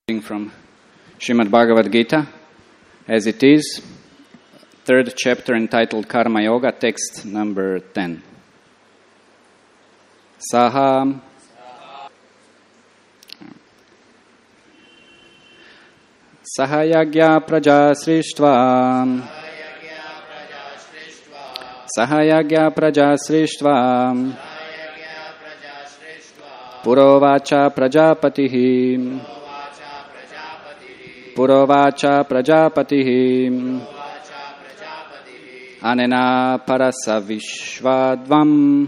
From Srimad Bhagavad Gita, as it is, third chapter entitled Karma Yoga, text number 10. Saha Sahayagya Praja Srishtva Sahayagya Praja Srishtva Purovacha Prajapatihi Purovacha Prajapatihi Anena Parasavishvadvam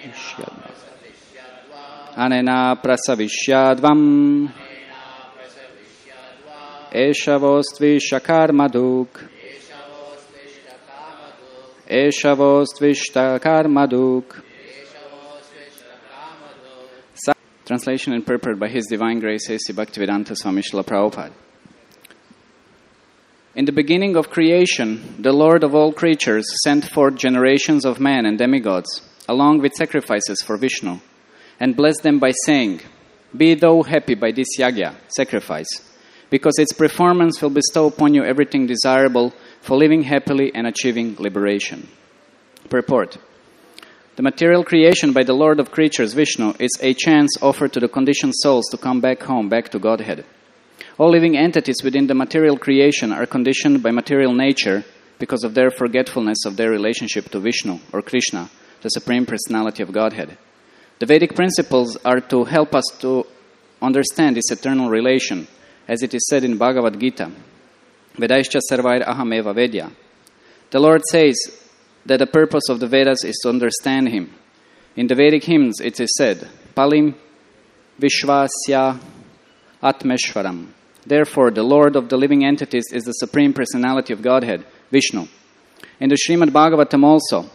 Anena Prasavishyadvam Eshavostvishtakarmaduk Eshavostvishtakarmaduk. Translation and purport by His Divine Grace A.C. Bhaktivedanta Swami Srila Prabhupada. In the beginning of creation, the Lord of all creatures sent forth generations of men and demigods, along with sacrifices for Vishnu, and blessed them by saying, "Be thou happy by this yagya," sacrifice, because its performance will bestow upon you everything desirable for living happily and achieving liberation. Purport. The material creation by the Lord of creatures, Vishnu, is a chance offered to the conditioned souls to come back home, back to Godhead. All living entities within the material creation are conditioned by material nature because of their forgetfulness of their relationship to Vishnu or Krishna, the Supreme Personality of Godhead. The Vedic principles are to help us to understand this eternal relation, as it is said in Bhagavad Gita, Vedaischa sarvair ahameva vedya. The Lord says that the purpose of the Vedas is to understand Him. In the Vedic hymns it is said, Palim Vishvasya Atmeshwaram. Therefore, the Lord of the living entities is the Supreme Personality of Godhead, Vishnu. In the Srimad Bhagavatam also,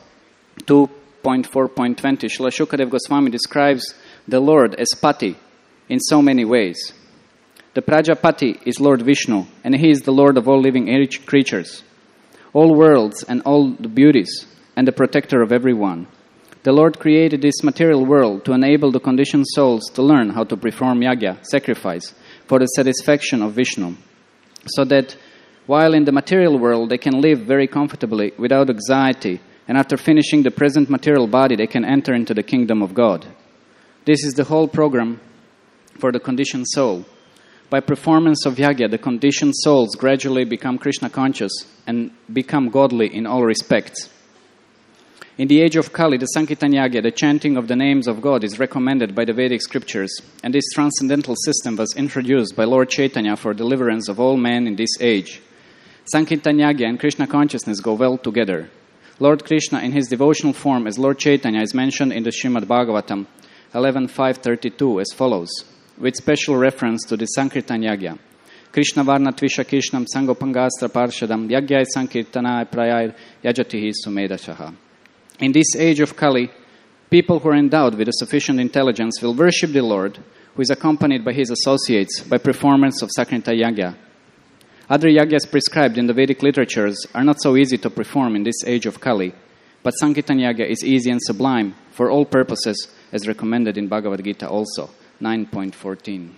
2.4.20, Srila Shukadev Goswami describes the Lord as Pati in so many ways. The Prajapati is Lord Vishnu, and He is the Lord of all living creatures, all worlds and all the beauties, and the protector of everyone. The Lord created this material world to enable the conditioned souls to learn how to perform yagya, sacrifice, for the satisfaction of Vishnu, so that while in the material world they can live very comfortably without anxiety, and after finishing the present material body they can enter into the kingdom of God. This is the whole program for the conditioned soul. By performance of yagya, the conditioned souls gradually become Krishna conscious and become godly in all respects. In the age of Kali, the Sankirtan Yagya, the chanting of the names of God, is recommended by the Vedic scriptures, and this transcendental system was introduced by Lord Chaitanya for deliverance of all men in this age. Sankirtan Yagya and Krishna consciousness go well together. Lord Krishna in His devotional form as Lord Chaitanya is mentioned in the Srimad Bhagavatam 11.5.32 as follows, with special reference to the Sankirtan Yagya. Krishna Varna Tvisha Krishnam Sangopangastra Parshadam Yagyai Sankirtanai Prayai Yajatihi Sumedashaha. In this age of Kali, people who are endowed with a sufficient intelligence will worship the Lord, who is accompanied by His associates by performance of Sankirtan Yagya. Other yagyas prescribed in the Vedic literatures are not so easy to perform in this age of Kali, but Sankirtan Yagya is easy and sublime for all purposes, as recommended in Bhagavad Gita also, 9.14.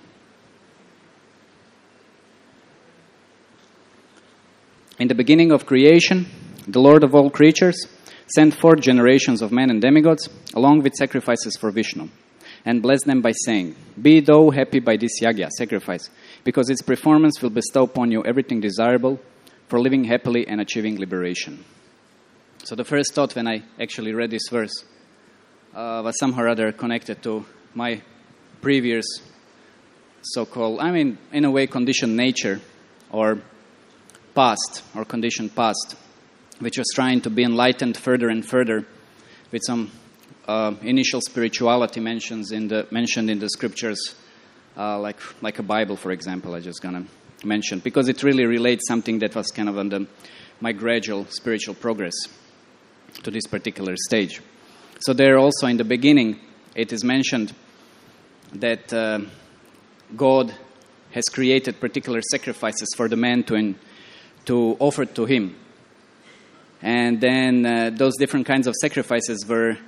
In the beginning of creation, the Lord of all creatures sent forth generations of men and demigods, along with sacrifices for Vishnu, and blessed them by saying, "Be thou happy by this yagya," sacrifice, because its performance will bestow upon you everything desirable for living happily and achieving liberation. So the first thought when I actually read this verse was somehow or other connected to my previous so-called, in a way, conditioned nature, or past, or conditioned past, which was trying to be enlightened further and further with some initial spirituality mentioned in the scriptures, like a Bible, for example, I'm just going to mention, because it really relates something that was kind of on my gradual spiritual progress to this particular stage. So there also in the beginning, it is mentioned that God has created particular sacrifices for the man to offer to Him. And then those different kinds of sacrifices were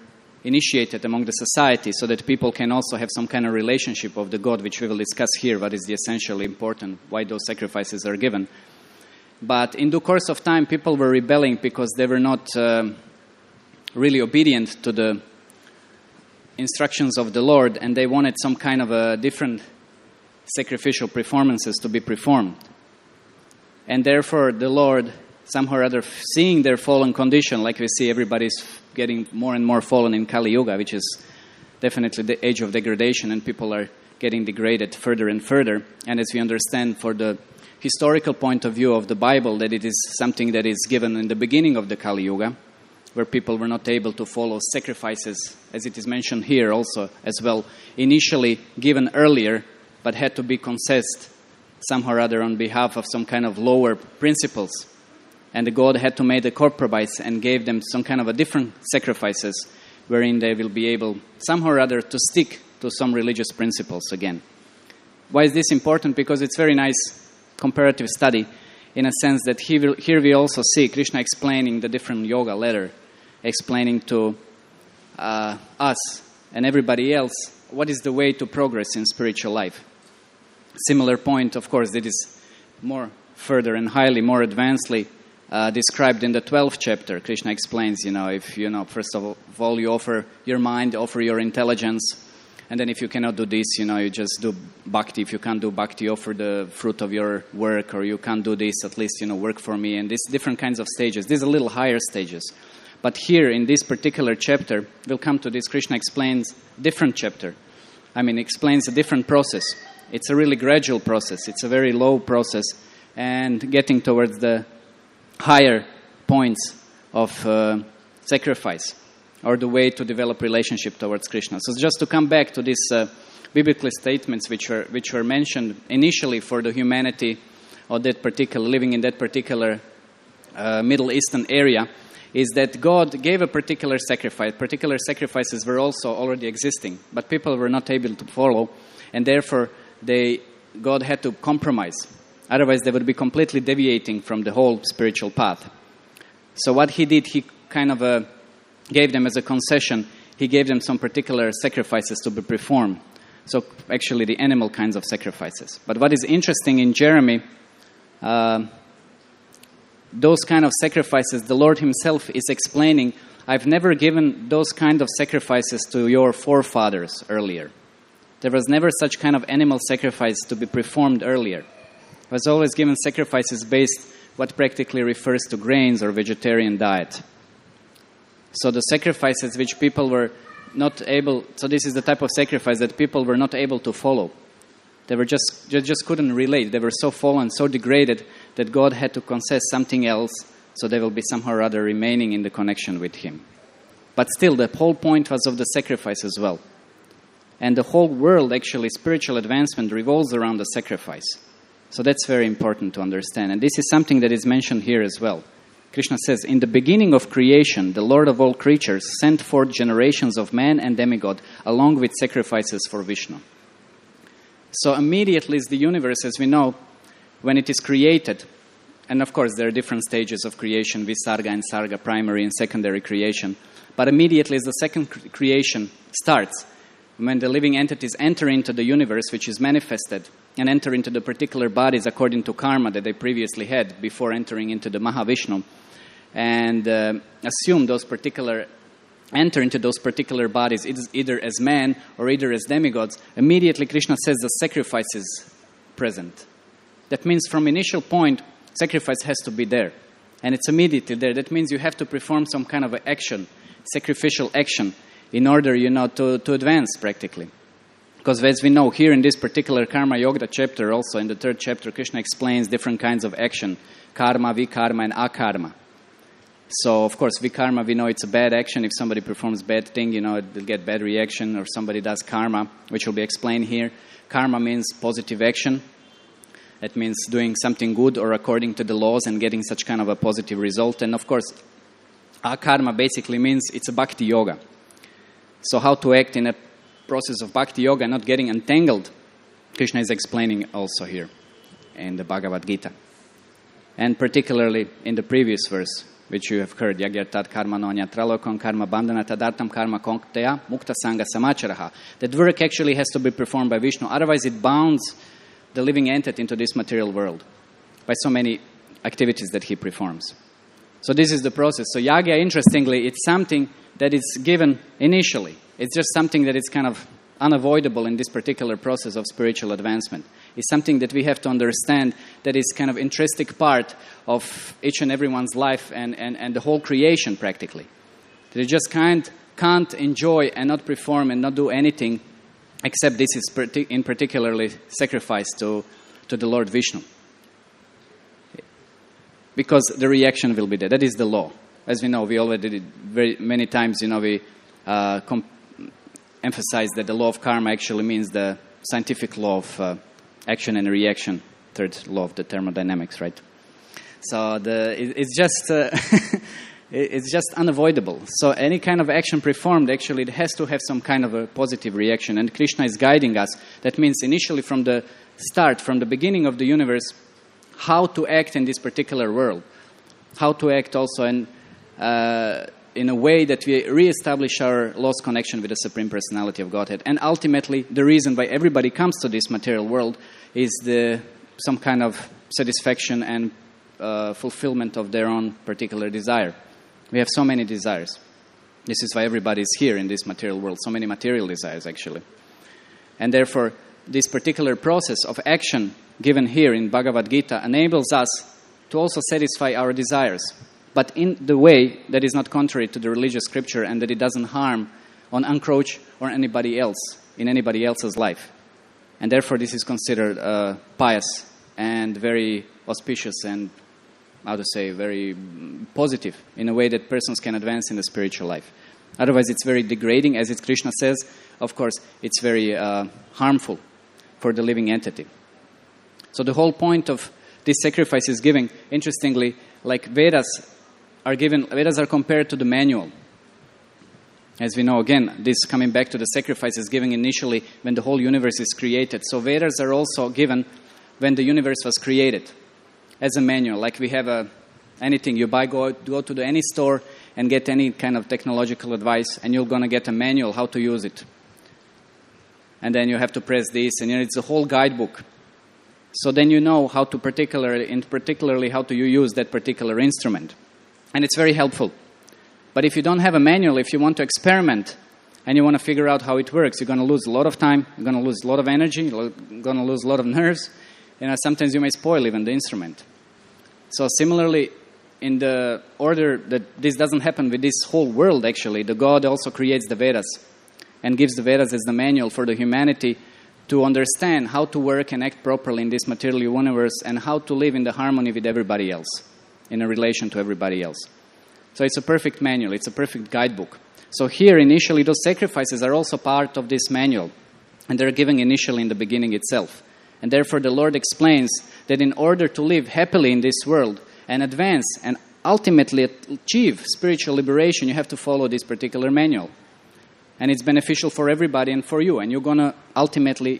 initiated among the society so that people can also have some kind of relationship of the God, which we will discuss here, what is the essentially important, why those sacrifices are given. But in due course of time, people were rebelling because they were not really obedient to the instructions of the Lord, and they wanted some kind of a different sacrificial performances to be performed. And therefore, the Lord, somehow or other, seeing their fallen condition, like we see everybody's getting more and more fallen in Kali Yuga, which is definitely the age of degradation, and people are getting degraded further and further. And as we understand, for the historical point of view of the Bible, that it is something that is given in the beginning of the Kali Yuga, where people were not able to follow sacrifices, as it is mentioned here also as well, initially given earlier, but had to be concessed somehow or other on behalf of some kind of lower principles. And the God had to make a compromise and gave them some kind of a different sacrifices, wherein they will be able somehow or other to stick to some religious principles again. Why is this important? Because it's very nice comparative study, in a sense that here we also see Krishna explaining the different yoga ladder, explaining to us and everybody else what is the way to progress in spiritual life. Similar point, of course, that is more further and highly more advancedly described in the 12th chapter. Krishna explains, if, first of all, you offer your mind, offer your intelligence, and then if you cannot do this, you just do bhakti. If you can't do bhakti, offer the fruit of your work, or you can't do this, at least, work for me. And these different kinds of stages. These are little higher stages. But here, in this particular chapter, we'll come to this, Krishna explains different chapter. Explains a different process. It's a really gradual process. It's a very low process, and getting towards the higher points of sacrifice, or the way to develop relationship towards Krishna. So just to come back to these biblical statements which were mentioned initially for the humanity of that particular, living in that particular Middle Eastern area, is that God gave a particular sacrifice. Particular sacrifices were also already existing, but people were not able to follow, and therefore God had to compromise. Otherwise, they would be completely deviating from the whole spiritual path. So what he did, he kind of gave them as a concession, he gave them some particular sacrifices to be performed. So actually the animal kinds of sacrifices. But what is interesting in Jeremy, those kind of sacrifices, the Lord himself is explaining, I've never given those kind of sacrifices to your forefathers earlier. There was never such kind of animal sacrifice to be performed earlier. It was always given sacrifices based what practically refers to grains or vegetarian diet. So the sacrifices which people were not able, so this is the type of sacrifice that people were not able to follow. They just couldn't relate. They were so fallen, so degraded that God had to concess something else, so they will be somehow or other remaining in the connection with him. But still, the whole point was of the sacrifice as well. And the whole world, actually, spiritual advancement revolves around the sacrifice. So that's very important to understand. And this is something that is mentioned here as well. Krishna says, in the beginning of creation, the Lord of all creatures sent forth generations of man and demigod, along with sacrifices for Vishnu. So immediately is the universe, as we know, when it is created, and of course there are different stages of creation, Visarga and Sarga, primary and secondary creation, but immediately as the second creation starts, when the living entities enter into the universe, which is manifested, and enter into the particular bodies according to karma that they previously had before entering into the Mahavishnu, and enter into those particular bodies, either as man or either as demigods, immediately Krishna says the sacrifice is present. That means from initial point, sacrifice has to be there. And it's immediately there. That means you have to perform some kind of action, sacrificial action, in order, to advance practically. Because as we know, here in this particular Karma Yoga chapter, also in the 3rd chapter, Krishna explains different kinds of action, karma, vikarma, and akarma. So, of course, vikarma, we know it's a bad action. If somebody performs bad thing, it will get bad reaction, or somebody does karma, which will be explained here. Karma means positive action. It means doing something good or according to the laws and getting such kind of a positive result. And, of course, akarma basically means it's a bhakti yoga. So how to act in a process of bhakti yoga, not getting entangled, Krishna is explaining also here in the Bhagavad Gita. And particularly in the previous verse, which you have heard, Yagyartat karma nonya tralokon karma bandhana tadartam karma konkteya mukta sangha samacharaha. That work actually has to be performed by Vishnu, otherwise it bounds the living entity into this material world by so many activities that he performs. So this is the process. So yagya, interestingly, it's something that is given initially. It's just something that is kind of unavoidable in this particular process of spiritual advancement. It's something that we have to understand that is kind of intrinsic part of each and everyone's life and the whole creation practically. That you just can't enjoy and not perform and not do anything except this is in particularly sacrifice to the Lord Vishnu. Because the reaction will be there. That is the law. As we know, we already did very many times, we emphasize that the law of karma actually means the scientific law of action and reaction, third law of the thermodynamics, right? So it's just unavoidable. So any kind of action performed, actually, it has to have some kind of a positive reaction. And Krishna is guiding us. That means initially from the start, from the beginning of the universe, how to act in this particular world. How to act also in a way that we reestablish our lost connection with the Supreme Personality of Godhead. And ultimately, the reason why everybody comes to this material world is some kind of satisfaction and fulfillment of their own particular desire. We have so many desires. This is why everybody is here in this material world. So many material desires, actually. And therefore, this particular process of action given here in Bhagavad Gita enables us to also satisfy our desires, but in the way that is not contrary to the religious scripture and that it doesn't harm or encroach on anybody else, in anybody else's life. And therefore, this is considered pious and very auspicious and, very positive in a way that persons can advance in the spiritual life. Otherwise, it's very degrading, as Krishna says. Of course, it's very harmful for the living entity. So the whole point of this sacrifice is giving, interestingly, like Vedas are compared to the manual. As we know, again, this coming back to the sacrifices given initially when the whole universe is created. So Vedas are also given when the universe was created as a manual. Like we have anything you buy, go to any store and get any kind of technological advice, and you're going to get a manual how to use it. And then you have to press this, and it's a whole guidebook. So then you know how to particularly how to use that particular instrument. And it's very helpful. But if you don't have a manual, if you want to experiment and you want to figure out how it works, you're going to lose a lot of time, you're going to lose a lot of energy, you're going to lose a lot of nerves. Sometimes you may spoil even the instrument. So similarly, in the order that this doesn't happen with this whole world, actually, the God also creates the Vedas and gives the Vedas as the manual for the humanity to understand how to work and act properly in this material universe and how to live in the harmony with everybody else, in a relation to everybody else. So it's a perfect manual, it's a perfect guidebook. So here, initially, those sacrifices are also part of this manual, and they're given initially in the beginning itself. And therefore, the Lord explains that in order to live happily in this world and advance and ultimately achieve spiritual liberation, you have to follow this particular manual. And it's beneficial for everybody and for you. And you're going to ultimately,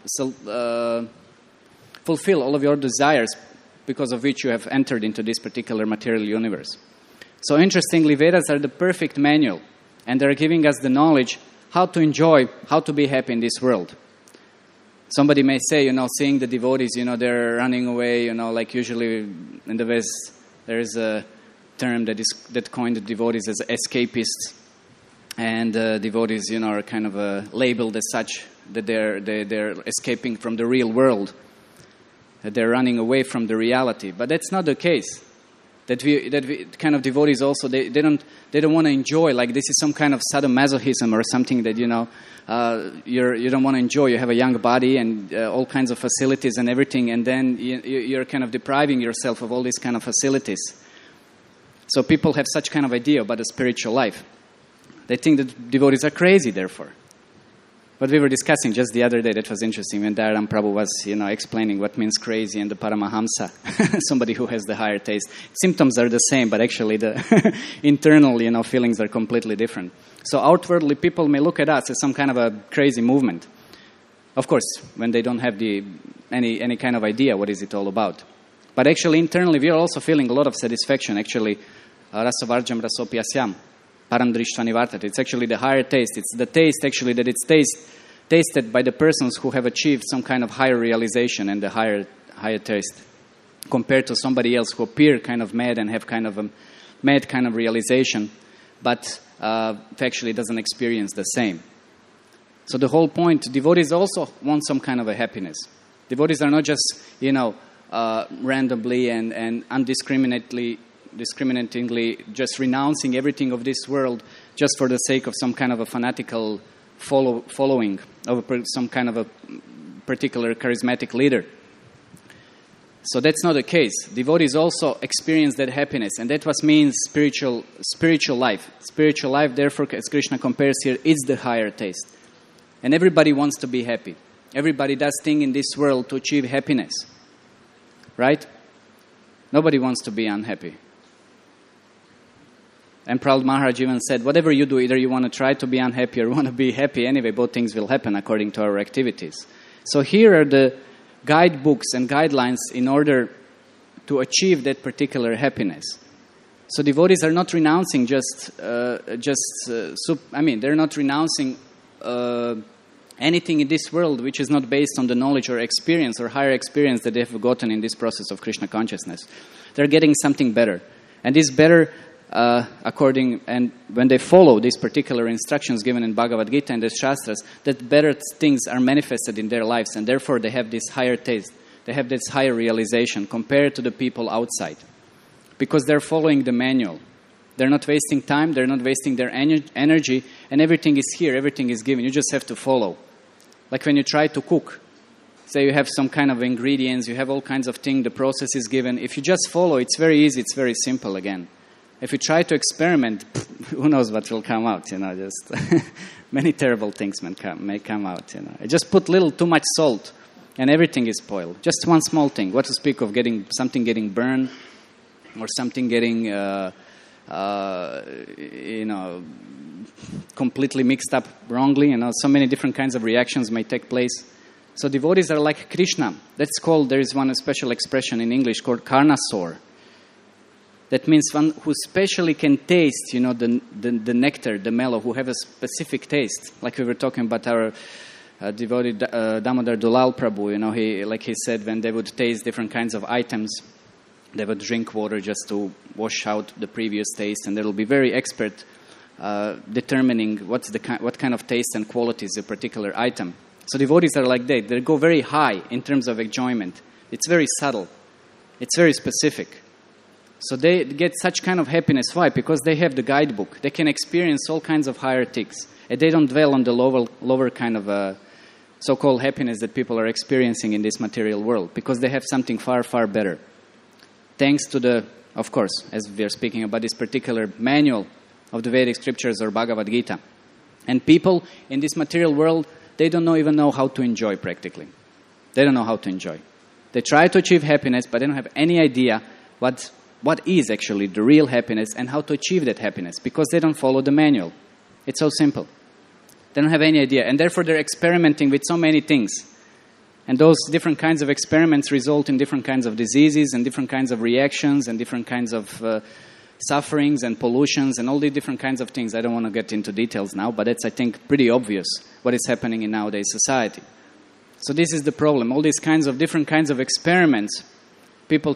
fulfill all of your desires because of which you have entered into this particular material universe. So interestingly, Vedas are the perfect manual. And they're giving us the knowledge how to enjoy, how to be happy in this world. Somebody may say, seeing the devotees, they're running away, like usually in the West, there is a term that coined the devotees as escapists. And devotees, are kind of labeled as such, that they're escaping from the real world, that they're running away from the reality. But that's not the case. That we kind of devotees also they don't want to enjoy, like this is some kind of sadomasochism or something that you don't want to enjoy. You have a young body and all kinds of facilities and everything, and then you're kind of depriving yourself of all these kind of facilities. So people have such kind of idea about the spiritual life. They think that devotees are crazy, therefore. But we were discussing just the other day, that was interesting, when Dayaram Prabhu was, explaining what means crazy and the Paramahamsa, somebody who has the higher taste. Symptoms are the same, but actually the internal, feelings are completely different. So outwardly, people may look at us as some kind of a crazy movement. Of course, when they don't have any kind of idea what is it all about. But actually, internally, we are also feeling a lot of satisfaction, actually, rasovarjam rasopyasyam, param drishtva nivartate. It's actually the higher taste. It's the taste actually that it's tasted by the persons who have achieved some kind of higher realization and the higher taste, compared to somebody else who appear kind of mad and have kind of a mad kind of realization, but actually doesn't experience the same. So the whole point, devotees also want some kind of a happiness. Devotees are not just, randomly and undiscriminatingly just renouncing everything of this world just for the sake of some kind of a fanatical following of some kind of a particular charismatic leader. So that's not the case. Devotees also experience that happiness, and that what means spiritual life. Spiritual life, therefore, as Krishna compares here, is the higher taste. And everybody wants to be happy. Everybody does things in this world to achieve happiness. Right? Nobody wants to be unhappy. And Prahlad Maharaj even said, whatever you do, either you want to try to be unhappy or you want to be happy anyway, both things will happen according to our activities. So here are the guidebooks and guidelines in order to achieve that particular happiness. So devotees are not renouncing they're not renouncing anything in this world which is not based on the knowledge or experience or higher experience that they have gotten in this process of Krishna consciousness. They're getting something better. And this better, and when they follow these particular instructions given in Bhagavad Gita and the Shastras, that better things are manifested in their lives, and therefore they have this higher taste. They have this higher realization compared to the people outside. Because they're following the manual. They're not wasting time, they're not wasting their energy, and everything is here, everything is given. You just have to follow. Like when you try to cook. Say you have some kind of ingredients, you have all kinds of things, the process is given. If you just follow, it's very easy, it's very simple again. If you try to experiment, who knows what will come out, just many terrible things may come out, Just put too much salt, and everything is spoiled. Just one small thing. What to speak of something getting burned, or something getting, completely mixed up wrongly. So many different kinds of reactions may take place. So devotees are like Krishna. There is one special expression in English called karnasor. That means one who specially can taste, the nectar, the mellow, who have a specific taste. Like we were talking about our devotee Damodar Dulal Prabhu, he said, when they would taste different kinds of items, they would drink water just to wash out the previous taste, and they will be very expert determining what kind of taste and qualities a particular item. So devotees are like that. They go very high in terms of enjoyment. It's very subtle. It's very specific. So they get such kind of happiness. Why? Because they have the guidebook. They can experience all kinds of higher things. And they don't dwell on the lower kind of so-called happiness that people are experiencing in this material world. Because they have something far, far better. Thanks to of course, as we are speaking about this particular manual of the Vedic scriptures or Bhagavad Gita. And people in this material world, they don't even know how to enjoy practically. They don't know how to enjoy. They try to achieve happiness, but they don't have any idea what is actually the real happiness and how to achieve that happiness, because they don't follow the manual. It's so simple. They don't have any idea, and therefore they're experimenting with so many things. And those different kinds of experiments result in different kinds of diseases and different kinds of reactions and different kinds of sufferings and pollutions and all the different kinds of things. I don't want to get into details now, but it's, I think, pretty obvious what is happening in nowadays society. So this is the problem. All these different kinds of experiments people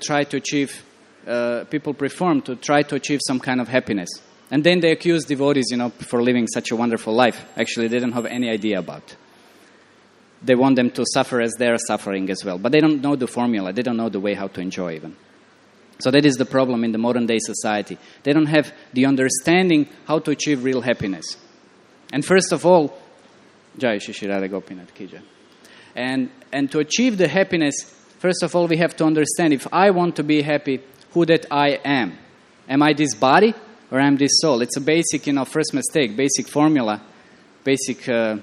perform to try to achieve some kind of happiness. And then they accuse devotees, for living such a wonderful life. Actually, they don't have any idea about it. They want them to suffer as they're suffering as well. But they don't know the formula. They don't know the way how to enjoy even. So that is the problem in the modern day society. They don't have the understanding how to achieve real happiness. And first of all, Jai Shri Radha Gopinath Ki Jai. And to achieve the happiness, first of all, we have to understand, if I want to be happy, who that I am. Am I this body or am I this soul? It's a basic, first mistake, basic formula, basic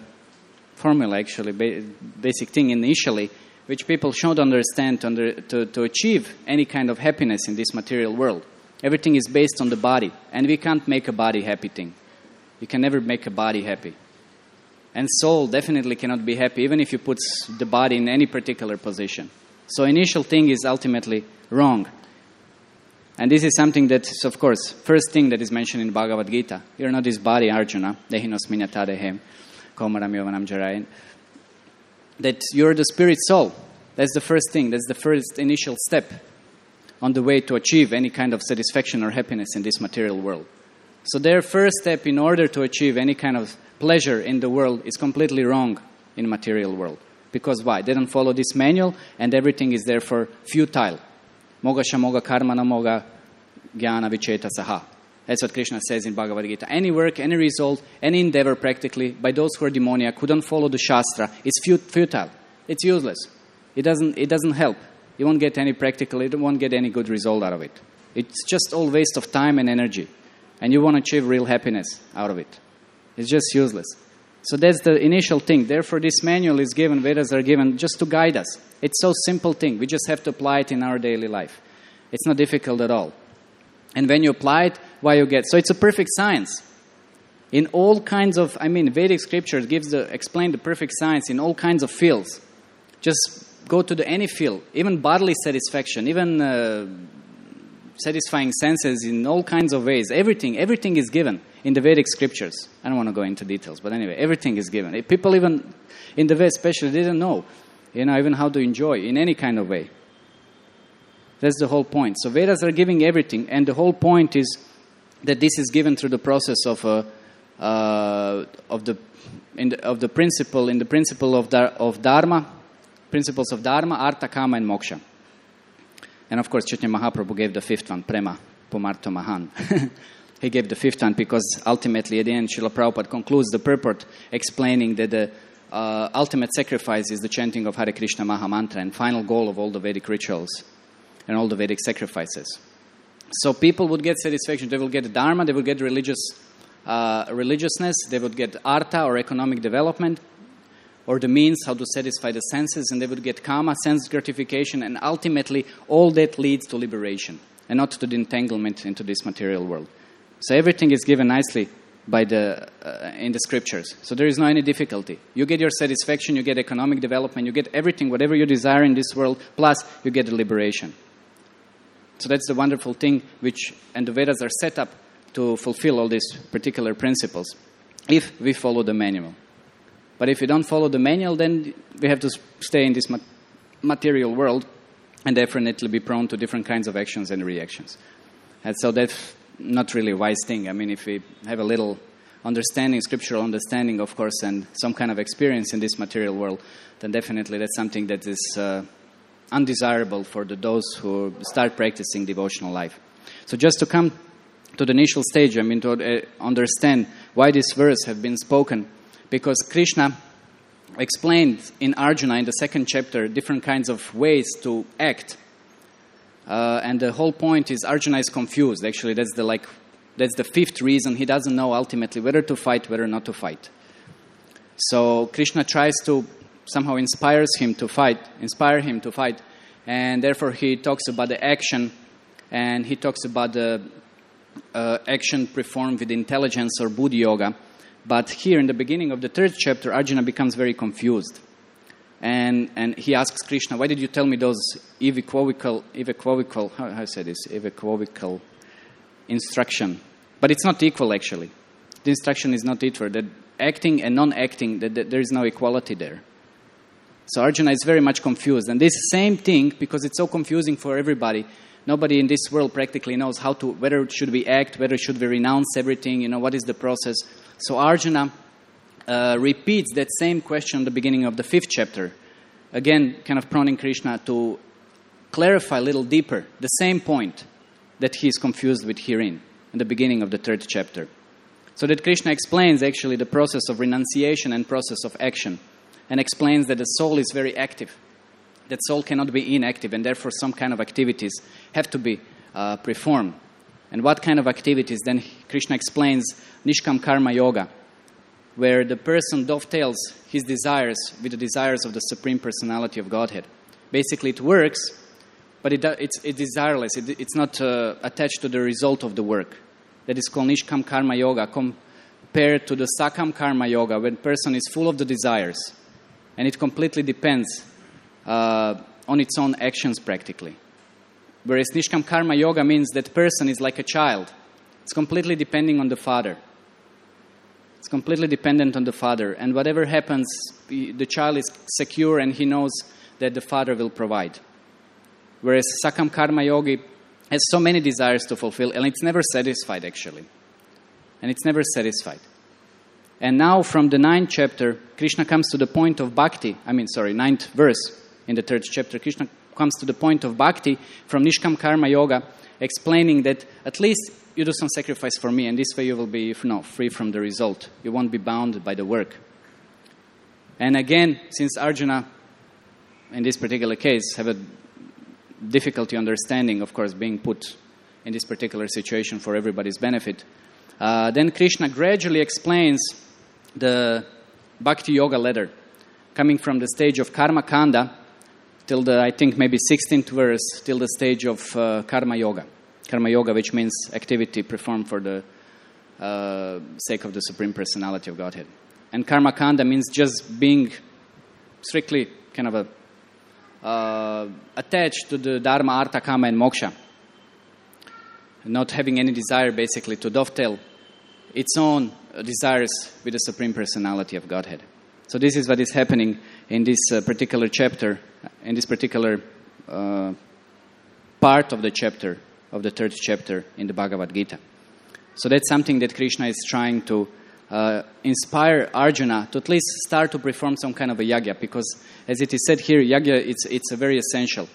thing initially, which people should understand to achieve any kind of happiness in this material world. Everything is based on the body, and we can't make a body happy thing. You can never make a body happy. And soul definitely cannot be happy, even if you put the body in any particular position. So initial thing is ultimately wrong. And this is something that is, of course, first thing that is mentioned in Bhagavad Gita. You're not this body, Arjuna, dehinos minyatadehem, komaram yovanam jarayan. That you're the spirit soul. That's the first thing. That's the first initial step on the way to achieve any kind of satisfaction or happiness in this material world. So their first step in order to achieve any kind of pleasure in the world is completely wrong in material world. Because why? They don't follow this manual and everything is therefore futile. Moga shamoga karma na moga jnana vicheta saha. That's what Krishna says in Bhagavad Gita. Any work, any result, any endeavor practically by those who are demoniac, who don't follow the Shastra, is futile. It's useless. It doesn't help. You won't get any practical, you won't get any good result out of it. It's just all waste of time and energy. And you won't achieve real happiness out of it. It's just useless. So that's the initial thing. Therefore, this manual is given, Vedas are given just to guide us. It's so simple thing. We just have to apply it in our daily life. It's not difficult at all. And when you apply it, why you get... So it's a perfect science. In all kinds of... Vedic scriptures explain the perfect science in all kinds of fields. Just go to any field. Even bodily satisfaction, even satisfying senses in all kinds of ways. Everything is given in the Vedic scriptures. I don't want to go into details, but anyway, everything is given. People even in the West especially didn't know, even how to enjoy in any kind of way. That's the whole point. So Vedas are giving everything, and the whole point is that this is given through the process of the principle of Dharma, principles of Dharma, Artha, Kama, and Moksha. And of course, Chaitanya Mahaprabhu gave the fifth one, Prema, Pumartha Mahan. He gave the fifth one because ultimately at the end, Srila Prabhupada concludes the purport explaining that the ultimate sacrifice is the chanting of Hare Krishna Maha Mantra and final goal of all the Vedic rituals and all the Vedic sacrifices. So people would get satisfaction. They will get Dharma, they will get religiousness, they would get Artha or economic development, or the means how to satisfy the senses, and they would get Kama, sense gratification, and ultimately all that leads to liberation and not to the entanglement into this material world. So everything is given nicely by in the scriptures. So there is no any difficulty. You get your satisfaction, you get economic development, you get everything, whatever you desire in this world, plus you get the liberation. So that's the wonderful thing and the Vedas are set up to fulfill all these particular principles if we follow the manual. But if we don't follow the manual, then we have to stay in this material world and definitely be prone to different kinds of actions and reactions. And so that's not really a wise thing. If we have a little understanding, scriptural understanding, of course, and some kind of experience in this material world, then definitely that's something that is undesirable for those who start practicing devotional life. So just to come to the initial stage, to understand why this verse have been spoken, because Krishna explained in Arjuna in the second chapter different kinds of ways to act. And the whole point is Arjuna is confused. Actually, that's the fifth reason. He doesn't know ultimately whether to fight, whether not to fight. So Krishna tries to somehow inspire him to fight, and therefore he talks about the action, and he talks about the action performed with intelligence or buddhi yoga. But here in the beginning of the third chapter, Arjuna becomes very confused. And he asks Krishna, why did you tell me those equivocal instruction? But it's not equal, actually. The instruction is not equal. That acting and non-acting, that there is no equality there. So Arjuna is very much confused. And this same thing, because it's so confusing for everybody, nobody in this world practically knows whether should we act, whether should we renounce everything, what is the process. So Arjuna repeats that same question at the beginning of the fifth chapter. Again, kind of prompting Krishna to clarify a little deeper the same point that he is confused with herein in the beginning of the third chapter. So that Krishna explains actually the process of renunciation and process of action, and explains that the soul is very active, that soul cannot be inactive, and therefore some kind of activities have to be performed. And what kind of activities? Then Krishna explains Nishkam Karma Yoga, where the person dovetails his desires with the desires of the Supreme Personality of Godhead. Basically it works, but it's desireless. It's not attached to the result of the work. That is called Nishkam Karma Yoga, compared to the Sakam Karma Yoga, when person is full of the desires. And it completely depends on its own actions practically. Whereas Nishkam Karma Yoga means that person is like a child. It's completely depending on the father. It's completely dependent on the father. And whatever happens, the child is secure and he knows that the father will provide. Whereas Sakam Karma Yogi has so many desires to fulfill, and it's never satisfied actually. And it's never satisfied. And now from the 9th chapter, Krishna comes to the point of bhakti. 9th verse in the 3rd chapter. Krishna comes to the point of bhakti from Nishkam Karma Yoga, explaining that at least you do some sacrifice for me, and this way you will be free from the result. You won't be bound by the work. And again, since Arjuna, in this particular case, have a difficulty understanding, of course, being put in this particular situation for everybody's benefit, then Krishna gradually explains the Bhakti Yoga ladder, coming from the stage of Karma Kanda till the, I think, maybe 16th verse, till the stage of Karma Yoga. Karma Yoga, which means activity performed for the sake of the Supreme Personality of Godhead. And Karma Kanda means just being strictly kind of attached to the Dharma, Artha, Kama, and Moksha. Not having any desire, basically, to dovetail its own desires with the Supreme Personality of Godhead. So this is what is happening in this particular chapter, in this particular part of the chapter, of the 3rd chapter in the Bhagavad Gita. So that's something that Krishna is trying to inspire Arjuna to at least start to perform some kind of a yagya, because as it is said here, yagya, it's a very essential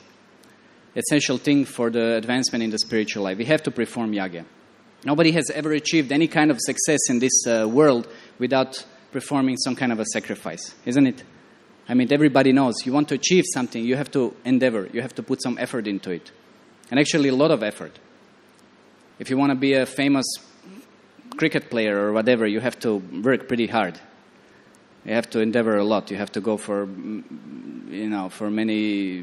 thing for the advancement in the spiritual life. We have to perform yagya. Nobody has ever achieved any kind of success in this world without performing some kind of a sacrifice, isn't it? I mean, everybody knows you want to achieve something, you have to endeavor, you have to put some effort into it. And actually a lot of effort. If you want to be a famous cricket player or whatever, you have to work pretty hard. You have to endeavor a lot. You have to go for many,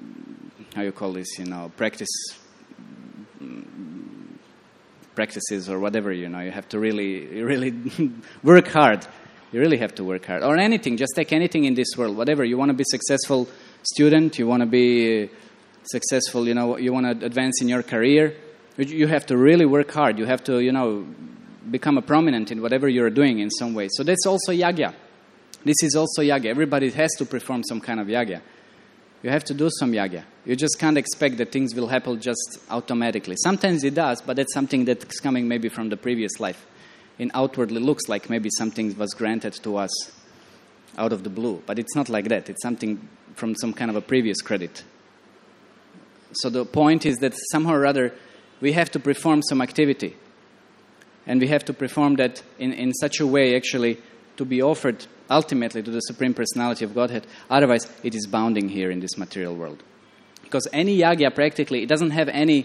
practices or whatever, you have to really work hard. You really have to work hard. Or anything, just take anything in this world, whatever. You want to be successful student, you want to be successful, you want to advance in your career, you have to really work hard. You have to, become a prominent in whatever you're doing in some way. So that's also yagya. This is also yagya. Everybody has to perform some kind of yagya. You have to do some yagya. You just can't expect that things will happen just automatically. Sometimes it does, but that's something that's coming maybe from the previous life. It outwardly looks like maybe something was granted to us out of the blue, but it's not like that. It's something from some kind of a previous credit. So the point is that somehow or other we have to perform some activity. And we have to perform that in such a way, actually, to be offered ultimately to the Supreme Personality of Godhead. Otherwise, it is bounding here in this material world. Because any yagya, practically, it doesn't have any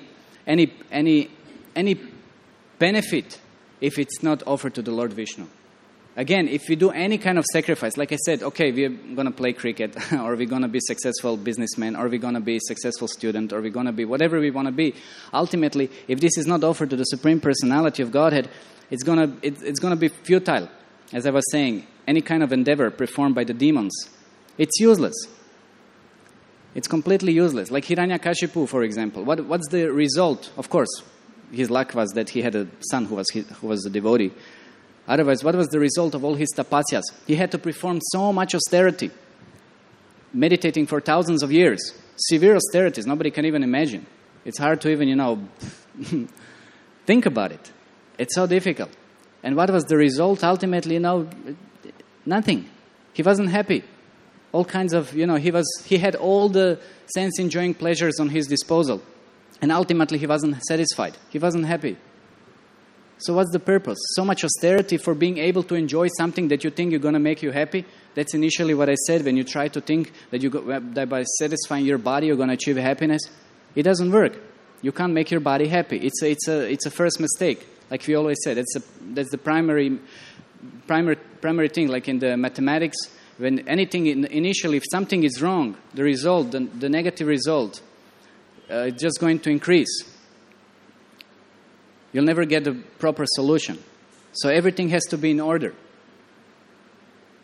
benefit if it's not offered to the Lord Vishnu. Again, if we do any kind of sacrifice, like I said, okay, we're going to play cricket, or we're going to be successful businessman, or we're going to be successful student, or we're going to be whatever we want to be. Ultimately, if this is not offered to the Supreme Personality of Godhead, it's going to be futile. As I was saying, any kind of endeavor performed by the demons, it's useless. It's completely useless. Like Hiranyakashipu, for example. What's the result? Of course, his luck was that he had a son who was a devotee. Otherwise, what was the result of all his tapasyas? He had to perform so much austerity, meditating for thousands of years. Severe austerities, nobody can even imagine. It's hard to even, think about it. It's so difficult. And what was the result? Ultimately, nothing. He wasn't happy. All kinds of, he had all the sense-enjoying pleasures on his disposal. And ultimately, he wasn't satisfied. He wasn't happy. So what's the purpose? So much austerity for being able to enjoy something that you think you're going to make you happy? That's initially what I said when you try to think that by satisfying your body you're going to achieve happiness. It doesn't work. You can't make your body happy. It's a first mistake. Like we always said, that's the primary thing. Like in the mathematics, when anything initially, if something is wrong, the result, the negative result, it's just going to increase. You'll never get the proper solution. So everything has to be in order.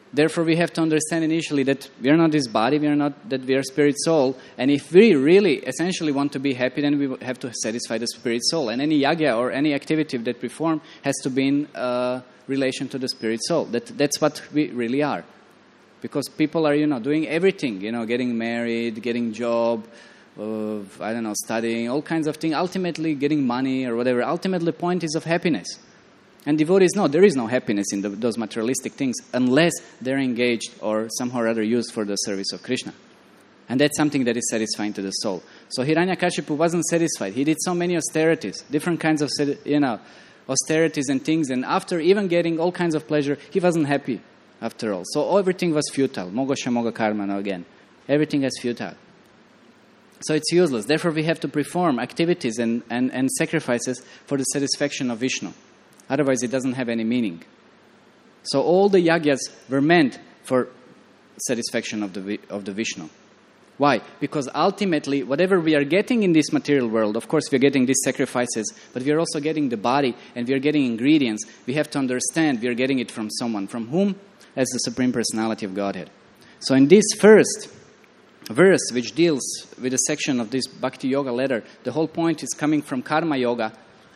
Therefore, we have to understand initially that we are not this body, that we are spirit soul. And if we really essentially want to be happy, then we have to satisfy the spirit soul. And any yagya or any activity that we perform has to be in relation to the spirit soul. That's what we really are. Because people are, doing everything, getting married, getting job, studying, all kinds of things, ultimately getting money or whatever. Ultimately, the point is of happiness. And devotees know there is no happiness in those materialistic things unless they're engaged or somehow or other used for the service of Krishna. And that's something that is satisfying to the soul. So Hiranyakashipu wasn't satisfied. He did so many austerities, different kinds of, austerities and things. And after even getting all kinds of pleasure, he wasn't happy after all. So everything was futile. Mogosha moga karma again. Everything is futile. So it's useless. Therefore, we have to perform activities and sacrifices for the satisfaction of Vishnu. Otherwise, it doesn't have any meaning. So all the yagyas were meant for satisfaction of the Vishnu. Why? Because ultimately, whatever we are getting in this material world, of course, we are getting these sacrifices, but we are also getting the body and we are getting ingredients. We have to understand we are getting it from someone. From whom? As the Supreme Personality of Godhead. So in this first verse, which deals with a section of this Bhakti Yoga letter, the whole point is coming from Karma Yoga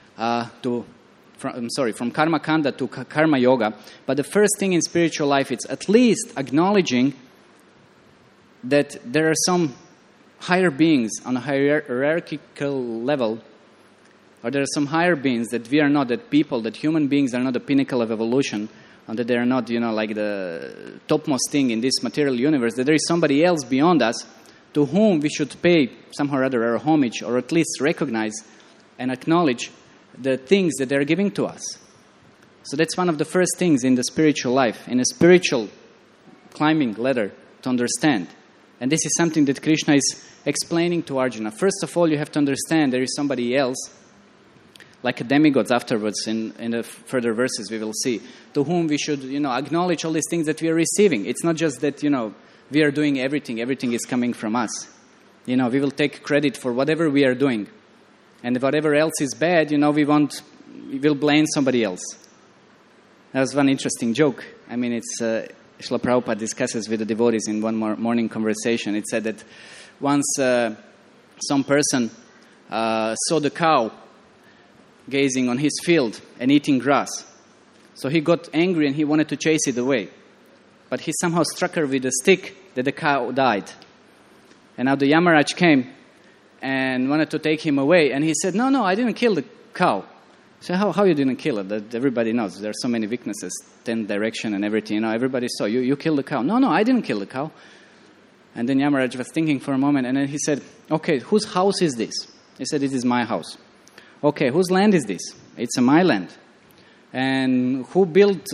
from Karma Kanda to Karma Yoga. But the first thing in spiritual life, it's at least acknowledging that there are some higher beings on a hierarchical level, or there are some higher beings that we are not, that human beings are not the pinnacle of evolution, and that they are not, like the topmost thing in this material universe, that there is somebody else beyond us to whom we should pay somehow or other our homage, or at least recognize and acknowledge the things that they're giving to us. So that's one of the first things in the spiritual life, in a spiritual climbing ladder, to understand. And this is something that Krishna is explaining to Arjuna. First of all, you have to understand there is somebody else, like demigods afterwards in the further verses we will see, to whom we should, acknowledge all these things that we are receiving. It's not just that, we are doing everything is coming from us. We will take credit for whatever we are doing. And whatever else is bad, we will blame somebody else. That was one interesting joke. I mean, it's Srila Prabhupada discusses with the devotees in one morning conversation. It said that once some person saw the cow gazing on his field and eating grass. So he got angry and he wanted to chase it away. But he somehow struck her with a stick that the cow died. And now the Yamaraj came and wanted to take him away. And he said, no, I didn't kill the cow. So how you didn't kill it? That everybody knows. There are so many weaknesses, 10 direction and everything. Everybody saw. You killed the cow. No, I didn't kill the cow. And then Yamaraj was thinking for a moment. And then he said, okay, whose house is this? He said, it is my house. Okay, whose land is this? It's my land. And who built,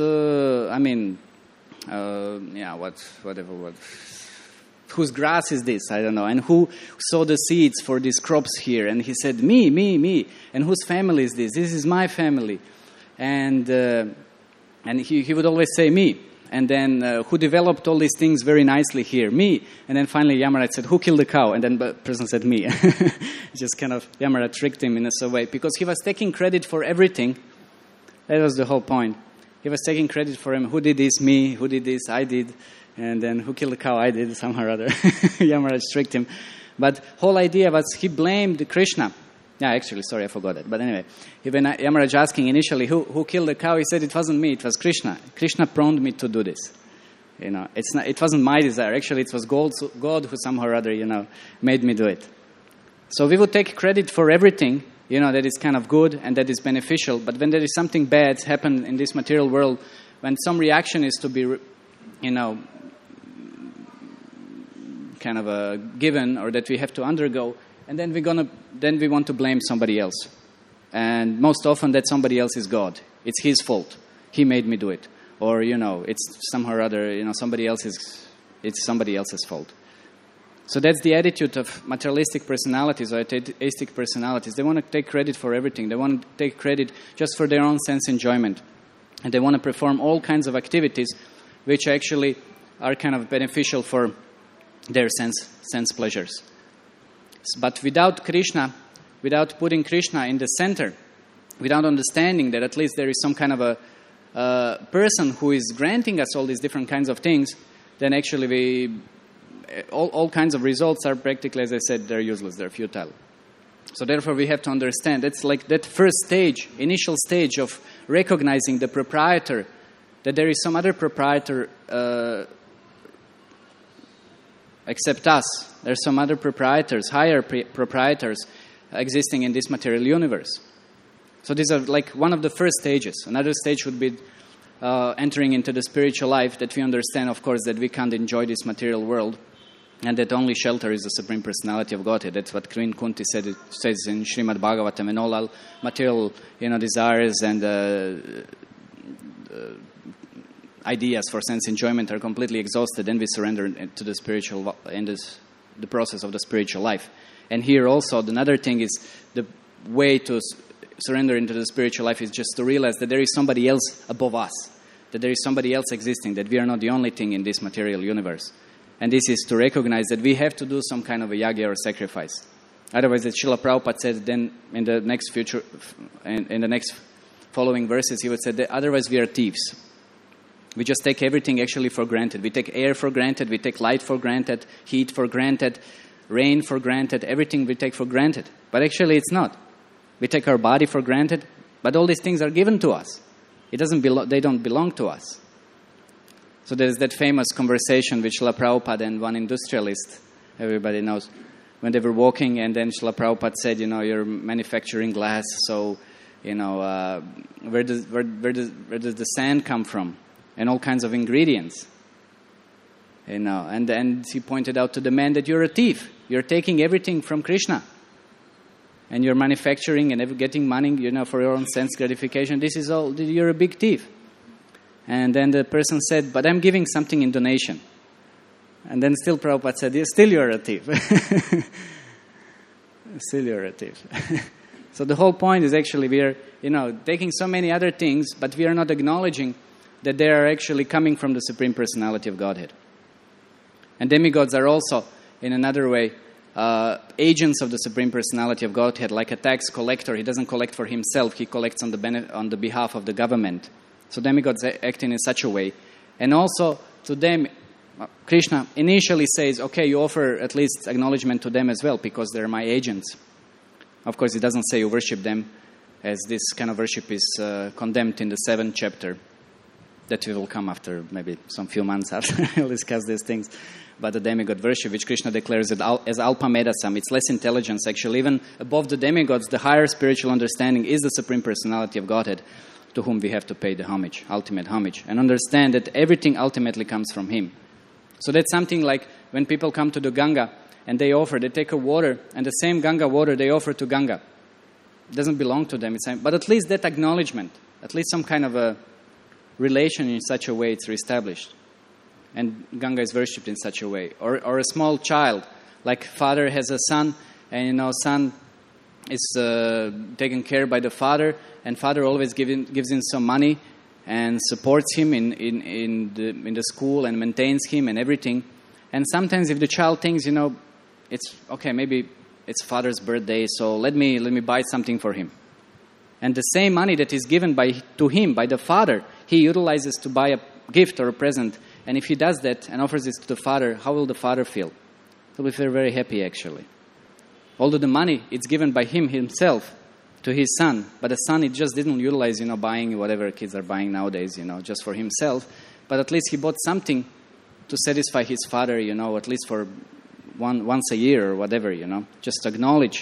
whose grass is this? I don't know. And who sowed the seeds for these crops here? And he said, me. And whose family is this? This is my family. And he would always say, me. And then who developed all these things very nicely here? Me. And then finally Yamaraj said, who killed the cow? And then the person said, me. Just kind of, Yamaraj tricked him in a way. Because he was taking credit for everything. That was the whole point. He was taking credit for him. Who did this? Me. Who did this? I did. And then who killed the cow? I did, somehow or other. Yamaraj tricked him. But whole idea was he blamed Krishna. Yeah, actually, sorry, I forgot it. But anyway, when Yamaraj asking initially who killed the cow, he said it wasn't me, it was Krishna. Krishna prompted me to do this. It wasn't my desire. Actually, it was God who somehow or other, made me do it. So we would take credit for everything, that is kind of good and that is beneficial. But when there is something bad happen in this material world, when some reaction is to be, kind of given, or that we have to undergo, and then we want to blame somebody else. And most often that somebody else is God. It's his fault. He made me do it. Or, it's somehow or other, it's somebody else's fault. So that's the attitude of materialistic personalities or atheistic personalities. They want to take credit for everything. They want to take credit just for their own sense enjoyment. And they want to perform all kinds of activities which actually are kind of beneficial for their sense pleasures. But without Krishna, without putting Krishna in the center, without understanding that at least there is some kind of a person who is granting us all these different kinds of things, then actually all kinds of results are practically, as I said, they're useless, they're futile. So therefore we have to understand, it's like that first stage, initial stage of recognizing the proprietor, that there is some other proprietor except us. There's some other proprietors, higher proprietors existing in this material universe. So these are like one of the first stages. Another stage would be entering into the spiritual life, that we understand, of course, that we can't enjoy this material world, and that only shelter is the Supreme Personality of Godhead. That's what Queen Kunti says in Srimad Bhagavatam, and all our material, desires and ideas for sense enjoyment are completely exhausted. Then we surrender to the spiritual, the process of the spiritual life. And here also, another thing is the way to surrender into the spiritual life is just to realize that there is somebody else above us, that there is somebody else existing, that we are not the only thing in this material universe. And this is to recognize that we have to do some kind of a yagya or sacrifice. Otherwise, as Srila Prabhupada said, then in the next following verses, he would say that otherwise we are thieves. We just take everything actually for granted. We take air for granted, we take light for granted, heat for granted, rain for granted, everything we take for granted. But actually it's not. We take our body for granted, but all these things are given to us. They don't belong to us. So there's that famous conversation with Srila Prabhupada and one industrialist, everybody knows, when they were walking, and then Srila Prabhupada said, you're manufacturing glass, so, where does the sand come from? And all kinds of ingredients. And then he pointed out to the man that you're a thief. You're taking everything from Krishna. And you're manufacturing and getting money, for your own sense gratification. This is all, you're a big thief. And then the person said, but I'm giving something in donation. And then still Prabhupada said, yeah, still you're a thief. Still you're a thief. So the whole point is actually we are, taking so many other things, but we are not acknowledging that they are actually coming from the Supreme Personality of Godhead. And demigods are also, in another way, agents of the Supreme Personality of Godhead, like a tax collector. He doesn't collect for himself, he collects on the behalf of the government. So demigods acting in such a way. And also, to them, Krishna initially says, okay, you offer at least acknowledgement to them as well, because they're my agents. Of course, he doesn't say you worship them, as this kind of worship is condemned in the 7th chapter. That will come after maybe some few months after I'll discuss these things. But the demigod worship, which Krishna declares as Alpa Medasam, it's less intelligence actually. Even above the demigods, the higher spiritual understanding is the Supreme Personality of Godhead, to whom we have to pay the homage, ultimate homage, and understand that everything ultimately comes from Him. So that's something like when people come to the Ganga and they take a water, and the same Ganga water they offer to Ganga. It doesn't belong to them, but at least that acknowledgement, at least some kind of a relation in such a way it's reestablished. And Ganga is worshipped in such a way. Or a small child, like father has a son, and son is taken care by the father, and father always gives him some money and supports him in the school and maintains him and everything. And sometimes if the child thinks, it's okay, maybe it's father's birthday, so let me buy something for him. And the same money that is given to him by the father, he utilizes to buy a gift or a present. And if he does that and offers it to the father, how will the father feel? He will feel very happy, actually. Although the money, it's given by him himself to his son. But the son, it just didn't utilize, buying whatever kids are buying nowadays, just for himself. But at least he bought something to satisfy his father, at least for once a year or whatever, just acknowledge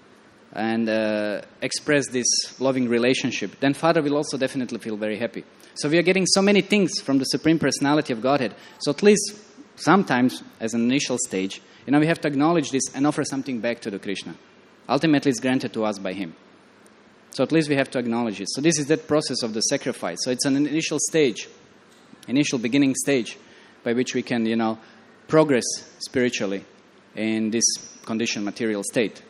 and express this loving relationship. Then father will also definitely feel very happy. So we are getting so many things from the Supreme Personality of Godhead. So at least sometimes, as an initial stage, we have to acknowledge this and offer something back to the Krishna. Ultimately, it's granted to us by Him. So at least we have to acknowledge it. So this is that process of the sacrifice. So it's an initial stage, initial beginning stage, by which we can, progress spiritually in this conditioned material state.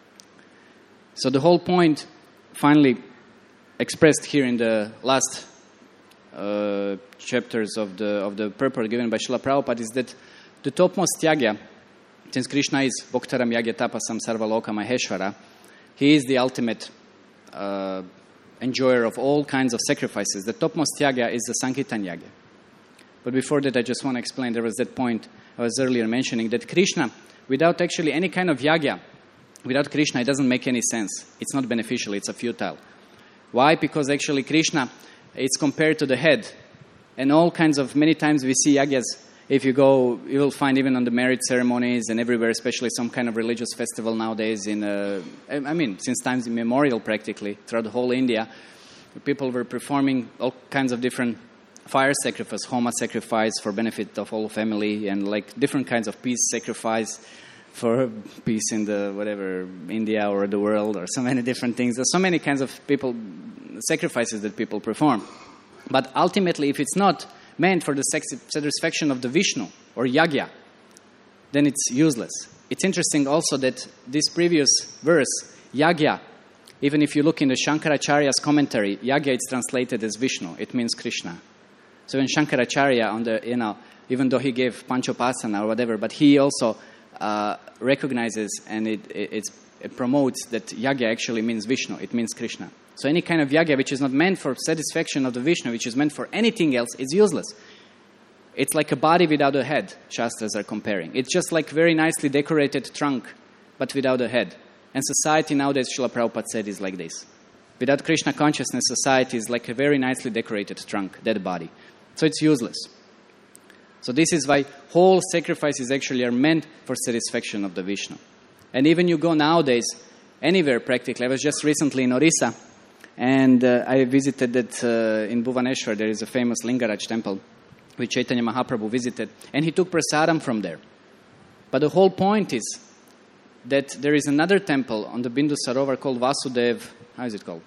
So the whole point, finally expressed here in the last chapters of the purport given by Srila Prabhupada, is that the topmost yagya, since Krishna is Bhoktaram Yagya Tapasam Sarva Loka Maheshvara, He is the ultimate enjoyer of all kinds of sacrifices. The topmost yagya is the Sankirtan yagya. But before that, I just want to explain, there was that point I was earlier mentioning, that Krishna, without actually any kind of yagya, without Krishna, it doesn't make any sense. It's not beneficial, it's a futile. Why? Because actually Krishna is compared to the head. And all kinds of, many times we see yagyas. If you go, you will find even on the marriage ceremonies and everywhere, especially some kind of religious festival nowadays since times immemorial practically, throughout the whole India, people were performing all kinds of different fire sacrifice, homa sacrifice for benefit of whole family, and like different kinds of peace sacrifice for peace in the, whatever, India or the world, or so many different things. There's so many kinds of sacrifices that people perform. But ultimately, if it's not meant for the satisfaction of the Vishnu or yagya, then it's useless. It's interesting also that this previous verse, yagya, even if you look in the Shankaracharya's commentary, yagya is translated as Vishnu. It means Krishna. So when Shankaracharya, even though he gave Panchopasana or whatever, but he also recognizes and it promotes that yagya actually means Vishnu. It means Krishna. So any kind of yagya which is not meant for satisfaction of the Vishnu, which is meant for anything else, is useless. It's like a body without a head, Shastras are comparing. It's just like very nicely decorated trunk, but without a head. And society nowadays, Srila Prabhupada said, is like this. Without Krishna consciousness, society is like a very nicely decorated trunk, dead body. So it's useless. So this is why whole sacrifices actually are meant for satisfaction of the Vishnu. And even you go nowadays, anywhere practically. I was just recently in Orissa, and I visited that in Bhuvaneshwar. There is a famous Lingaraj temple, which Chaitanya Mahaprabhu visited, and he took prasadam from there. But the whole point is that there is another temple on the Bindu Sarovar called Vasudev. How is it called?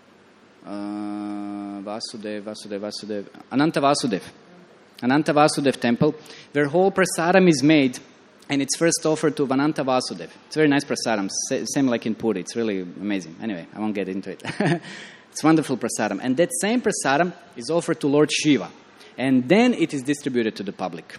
Ananta Vasudev temple, where whole prasadam is made, and it's first offered to Vananta Vasudev. It's very nice prasadam, same like in Puri. It's really amazing. Anyway, I won't get into it. It's wonderful prasadam. And that same prasadam is offered to Lord Shiva. And then it is distributed to the public.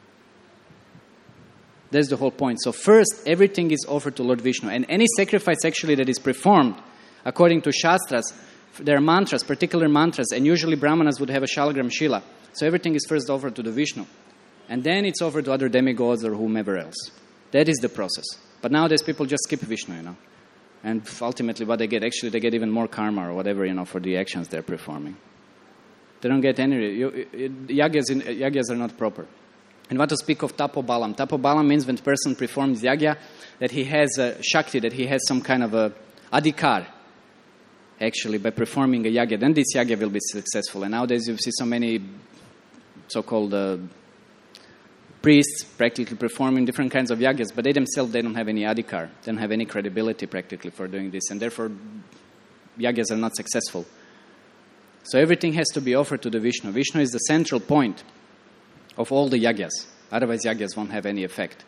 That's the whole point. So first, everything is offered to Lord Vishnu. And any sacrifice actually that is performed, according to Shastras, there are mantras, particular mantras, and usually Brahmanas would have a Shalagram Shila. So everything is first offered to the Vishnu. And then it's offered to other demigods or whomever else. That is the process. But nowadays people just skip Vishnu, And ultimately what they get, actually they get even more karma or whatever, for the actions they're performing. They don't get any... Yagyas are not proper. And what to speak of tapobalam? Tapobalam means when the person performs yagya, that he has a shakti, that he has some kind of a adhikar, actually, by performing a yagya. Then this yagya will be successful. And nowadays you see so many so-called priests practically performing different kinds of yagyas, but they themselves, they don't have any adhikar. They don't have any credibility practically for doing this. And therefore, yagyas are not successful. So everything has to be offered to the Vishnu. Vishnu is the central point of all the yagyas. Otherwise, yagyas won't have any effect.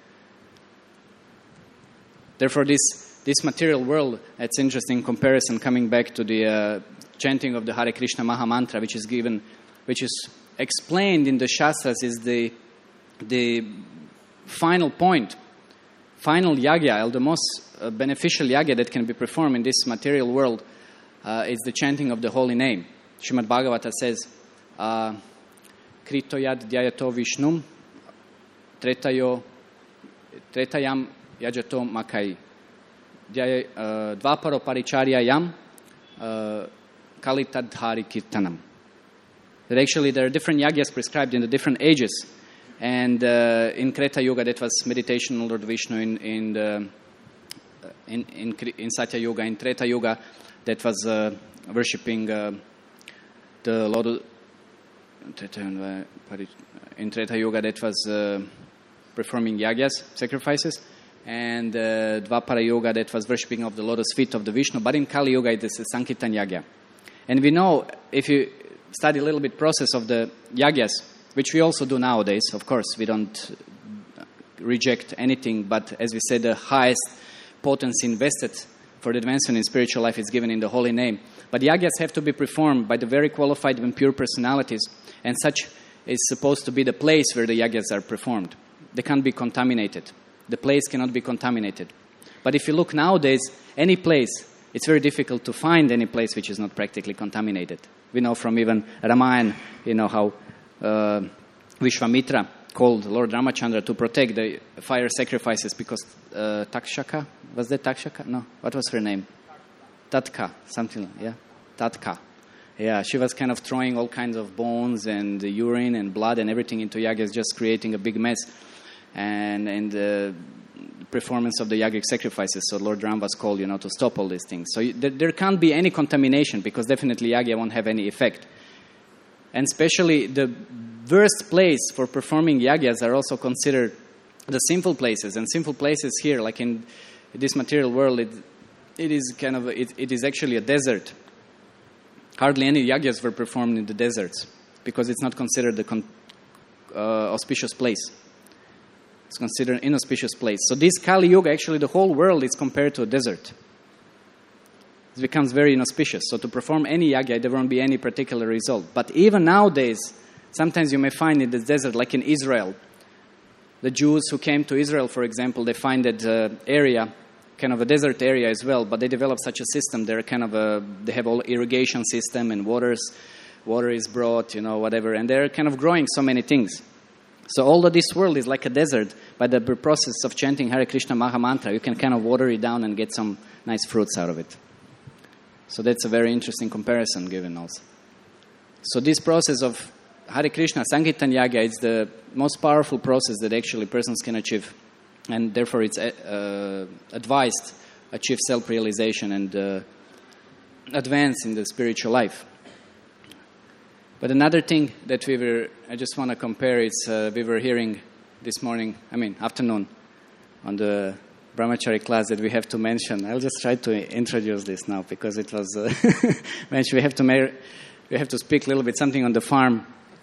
Therefore, this material world, it's interesting comparison coming back to the chanting of the Hare Krishna Maha Mantra, which is explained in the Shastras, is the final point, final yagya, the most beneficial yagya that can be performed in this material world is the chanting of the holy name. Srimad Bhagavata says, Kritoyad Dhyayato Vishnum Tretayam Yajato Makai Dvaparo Paricharyayam Kalitadhari Kirtanam. That actually there are different yagyas prescribed in the different ages. And in Kreta Yuga, that was meditation on Lord Vishnu. In Satya Yuga, in Treta Yuga, that was worshipping the Lord. In Treta Yuga, that was performing yagyas, sacrifices. And Dvapara Yuga, that was worshipping of the lotus feet of the Vishnu. But in Kali Yuga, it is a Sankirtan Yagya. And we know, if you study a little bit process of the yagyas, which we also do nowadays, of course, we don't reject anything, but as we said, the highest potency invested for the advancement in spiritual life is given in the holy name. But yagyas have to be performed by the very qualified and pure personalities, and such is supposed to be the place where the yagyas are performed. They can't be contaminated. The place cannot be contaminated. But if you look nowadays, any place it's very difficult to find any place which is not practically contaminated. We know from even Ramayana, how Vishwamitra called Lord Ramachandra to protect the fire sacrifices because Takshaka, was that Takshaka? No, what was her name? Tatka, something like, yeah, Tatka. Yeah, she was kind of throwing all kinds of bones and urine and blood and everything into yagas, just creating a big mess. And the performance of the yogic sacrifices. So Lord Ram was called, to stop all these things. So there can't be any contamination because definitely yagya won't have any effect. And especially the worst place for performing yagyas are also considered the sinful places. And sinful places here, like in this material world, it is it is actually a desert. Hardly any yagyas were performed in the deserts because it's not considered the auspicious place. It's considered an inauspicious place. So this Kali Yuga, actually the whole world is compared to a desert. It becomes very inauspicious. So to perform any yagya, there won't be any particular result. But even nowadays, sometimes you may find in the desert, like in Israel, the Jews who came to Israel, for example, they find that area, kind of a desert area as well, but they develop such a system. They have all irrigation system and water is brought, whatever, and they're kind of growing so many things. So although this world is like a desert, by the process of chanting Hare Krishna Maha Mantra, you can kind of water it down and get some nice fruits out of it. So that's a very interesting comparison given also. So this process of Hare Krishna Sankirtan Yagya is the most powerful process that actually persons can achieve. And therefore it's advised achieve self-realization and advance in the spiritual life. But another thing that I just want to compare is we were hearing this afternoon on the Brahmachari class that we have to mention. I'll just try to introduce this now because it was mentioned. We have to speak a little bit something on the farm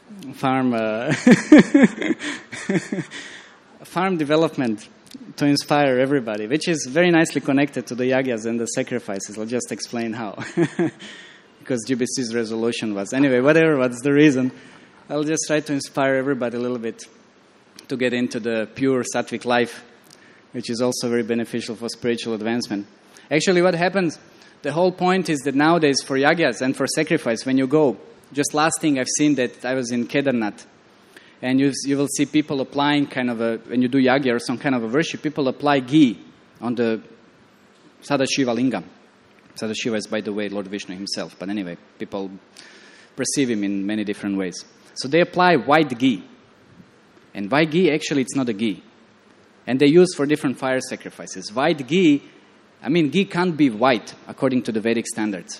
development to inspire everybody, which is very nicely connected to the yagyas and the sacrifices. I'll just explain how. Because GBC's resolution was. Anyway, what's the reason? I'll just try to inspire everybody a little bit to get into the pure sattvic life, which is also very beneficial for spiritual advancement. Actually, what happens, the whole point is that nowadays for yagyas and for sacrifice, when you go, just last thing I've seen that I was in Kedarnath, and you will see people applying when you do yagya or some kind of a worship, people apply ghee on the Sadashiva lingam. Sadashiva is, by the way, Lord Vishnu himself. But anyway, people perceive him in many different ways. So they apply white ghee. And white ghee, actually, it's not a ghee. And they use for different fire sacrifices. White ghee, ghee can't be white according to the Vedic standards.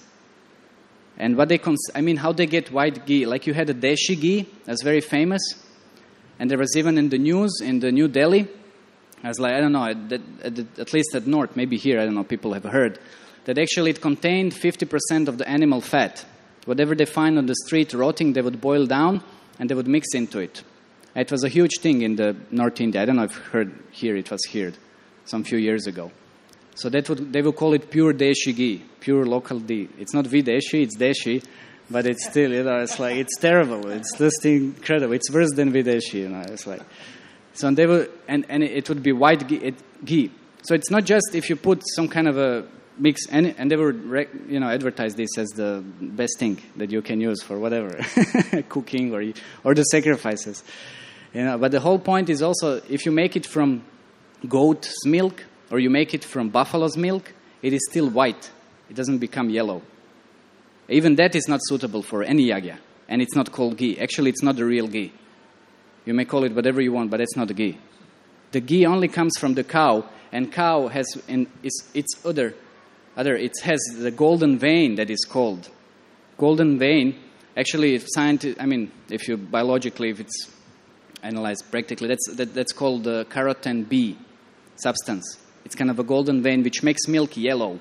And how they get white ghee? Like you had a Deshi ghee, that's very famous. And there was even in the news, in the New Delhi, I was like, I don't know, at least at north, maybe here, I don't know, people have heard, that actually it contained 50% of the animal fat. Whatever they find on the street rotting, they would boil down and they would mix into it. It was a huge thing in the North India. I don't know if you've heard here, it was here some few years ago. So they would call it pure Deshi ghee, pure local ghee. It's not Videshi, it's Deshi, but it's still, it's like, it's terrible. It's just incredible. It's worse than Videshi, it's like. So they would, and it would be white ghee. So it's not just if you put some kind of a mix, and they would advertise this as the best thing that you can use for whatever, cooking or the sacrifices. But the whole point is also, if you make it from goat's milk or you make it from buffalo's milk, it is still white. It doesn't become yellow. Even that is not suitable for any yagya, and it's not called ghee. Actually, it's not the real ghee. You may call it whatever you want, but it's not the ghee. The ghee only comes from the cow, and cow has it has the golden vein that is called. Golden vein, actually, if it's analyzed practically, that's called the carotene B substance. It's kind of a golden vein which makes milk yellow.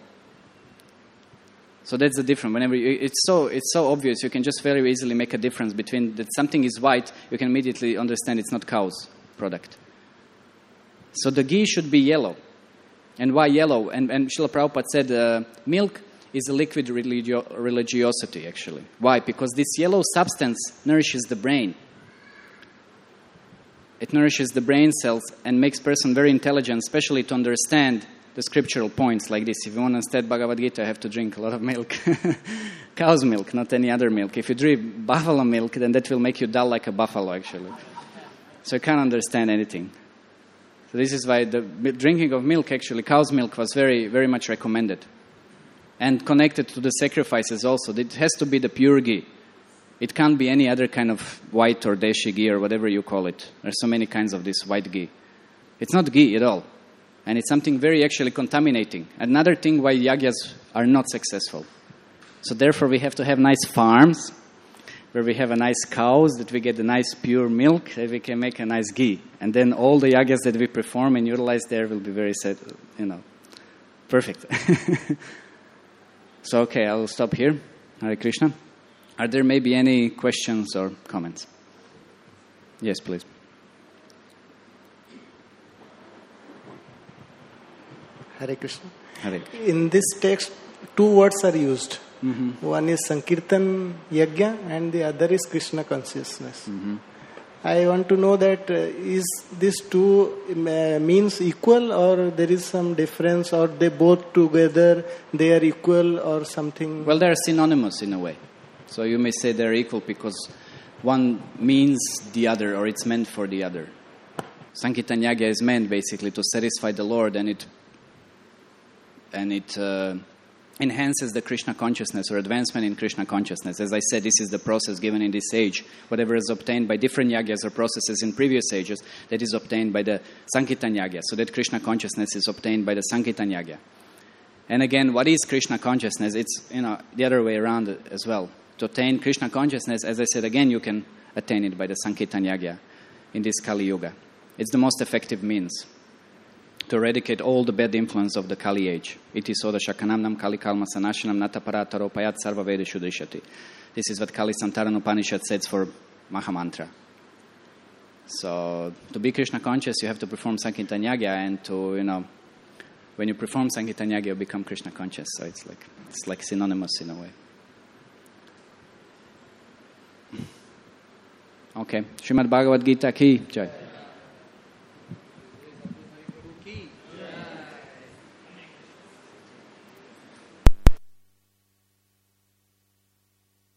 So that's the difference. It's so obvious, you can just very easily make a difference between that something is white, you can immediately understand it's not cow's product. So the ghee should be yellow. And why yellow? And Srila Prabhupada said milk is a liquid religiosity, actually. Why? Because this yellow substance nourishes the brain. It nourishes the brain cells and makes person very intelligent, especially to understand the scriptural points like this. If you want to understand Bhagavad Gita, you have to drink a lot of milk. Cow's milk, not any other milk. If you drink buffalo milk, then that will make you dull like a buffalo, actually. So you can't understand anything. So this is why the drinking of milk, actually, cow's milk was very, very much recommended. And connected to the sacrifices also. It has to be the pure ghee. It can't be any other kind of white or deshi ghee or whatever you call it. There's so many kinds of this white ghee. It's not ghee at all. And it's something very actually contaminating. Another thing why yagyas are not successful. So therefore we have to have nice farms where we have a nice cows, that we get a nice pure milk, that we can make a nice ghee. And then all the yagyas that we perform and utilize there will be very, perfect. So, okay, I'll stop here. Hare Krishna. Are there maybe any questions or comments? Yes, please. Hare Krishna. Hare. In this text, two words are used. Mm-hmm. One is Sankirtan Yajna and the other is Krishna consciousness. Mm-hmm. I want to know that is these two means equal, or there is some difference, or they both together, they are equal or something? Well, they are synonymous in a way. So you may say they're equal because one means the other, or it's meant for the other. Sankirtan Yajna is meant basically to satisfy the Lord, and it enhances the Krishna consciousness or advancement in Krishna consciousness. As I said, this is the process given in this age. Whatever is obtained by different yagyas or processes in previous ages, that is obtained by the Sankirtan Yajna. So that Krishna consciousness is obtained by the Sankirtan Yajna. And again, what is Krishna consciousness? It's the other way around as well. To attain Krishna consciousness, as I said again, you can attain it by the Sankirtan Yajna in this Kali Yuga. It's the most effective means to eradicate all the bad influence of the Kali age. Iti soda shakanamnam kali kalma sanashanam nataparataro payat sarva vedeshu drishati. This is what Kali Santaran Upanishad says for Mahamantra. So, to be Krishna conscious, you have to perform Sankirtan Yajna, and when you perform Sankirtan Yajna, you become Krishna conscious. So it's like synonymous in a way. Okay. Srimad Bhagavad Gita ki jai.